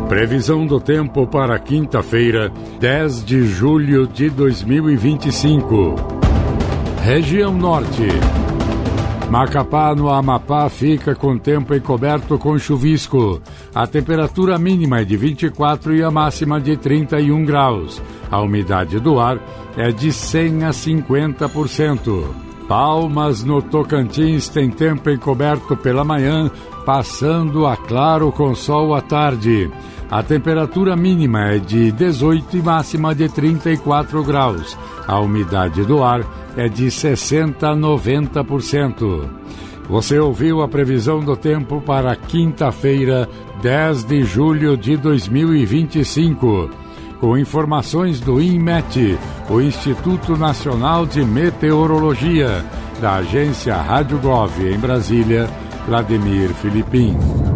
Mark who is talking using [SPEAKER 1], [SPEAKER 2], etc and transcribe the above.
[SPEAKER 1] Previsão do tempo para quinta-feira, 10 de julho de 2025. Região Norte. Macapá, no Amapá, fica com tempo encoberto com chuvisco. A temperatura mínima é de 24 e a máxima de 31 graus. A umidade do ar é de 100 a 50%. Palmas, no Tocantins, tem tempo encoberto pela manhã, passando a claro com sol à tarde. A temperatura mínima é de 18 e máxima de 34 graus. A umidade do ar é de 60 a 90%. Você ouviu a previsão do tempo para quinta-feira, 10 de julho de 2025. Com informações do INMET, o Instituto Nacional de Meteorologia, da agência Rádio Gov em Brasília, Vladimir Filipim.